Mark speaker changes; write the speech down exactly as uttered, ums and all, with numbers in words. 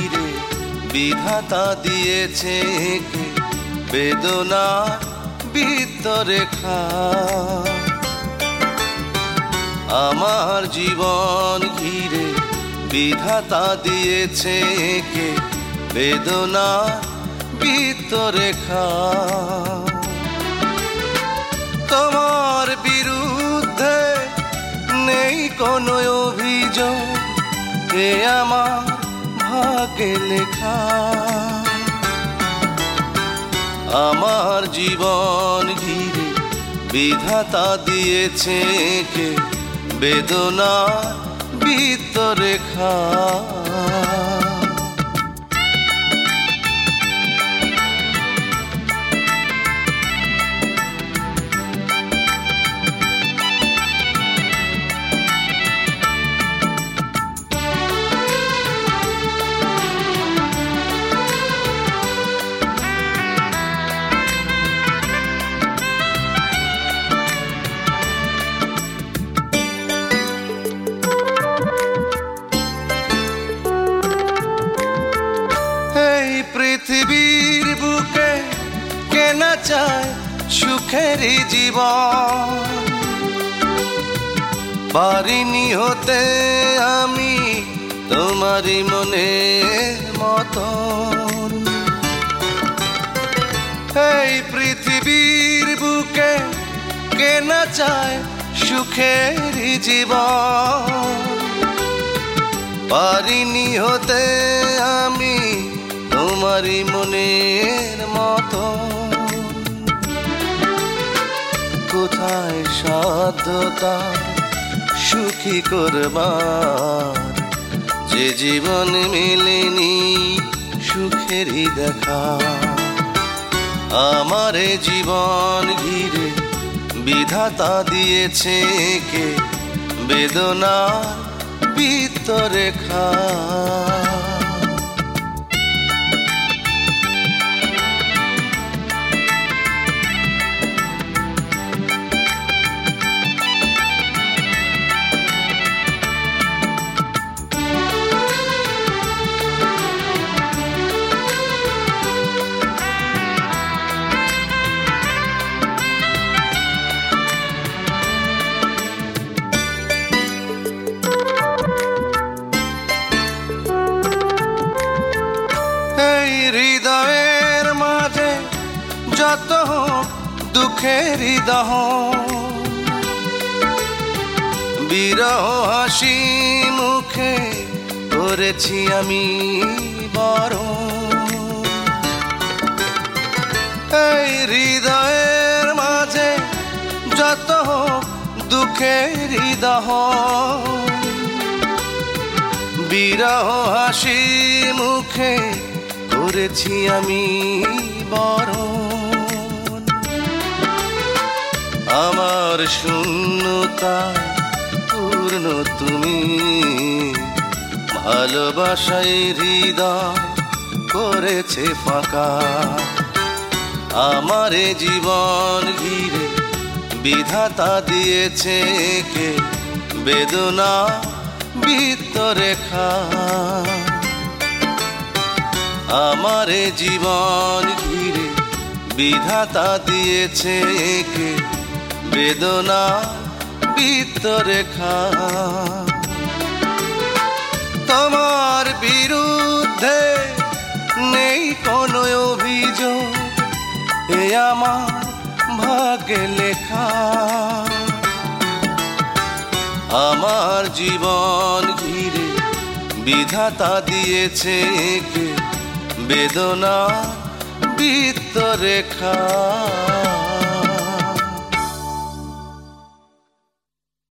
Speaker 1: ঘিরে বিধাতা দিয়েছে কে বেদনা বৃত্তরেখা। আমার জীবন ঘিরে বিধাতা দিয়েছে কে বেদনা বৃত্তরেখা। তোমার বিরুদ্ধে নেই কোনো অভিযোগ, এ আমার ভাগ্যে লেখা। আমার জীবন ঘিরে বিধাতা দিয়েছে কে বেদনা বৃত্তরেখা। পৃথিবীর বুকে কে না চায় সুখেরই জীবন, পারিনি হতে আমি তোমারই মনের মতন। এই পৃথিবীর বুকে কে না চায় সুখেরই জীবন, পারিনি হতে আমি তোমারই মনের মতো। কোথায় সাধ্যতা সুখী করবার, যে জীবন মেলেনি সুখেরই দেখা। আমারে জীবন ঘিরে বিধাতা দিয়েছে কে বেদনা বৃত্তরেখা। হৃদয়ের মাঝে যত দুঃখের দহন, বিরহ হাসি মুখে করেছি আমি বরণ। এই হৃদয়ের মাঝে যত দুঃখের দহন, বিরহ হাসি মুখে করেছি আমি বরণ। আমার শূন্যতায় পূর্ণ তুমি, ভালোবাসায় হৃদয় করেছে ফাঁকা। আমারে জীবন ঘিরে বিধাতা দিয়েছে কে বেদনা বৃত্তরেখা। আমারে জীবন ঘিরে বিধাতা দিয়েছে কে বেদনা বৃত্তরেখা। তোমার বিরুদ্ধে নেই কোনো অভিযোগ, এ আমার ভাগ্যে লেখা। আমার জীবন ঘিরে বিধাতা দিয়েছে কে বেদনা বৃত্তরেখা।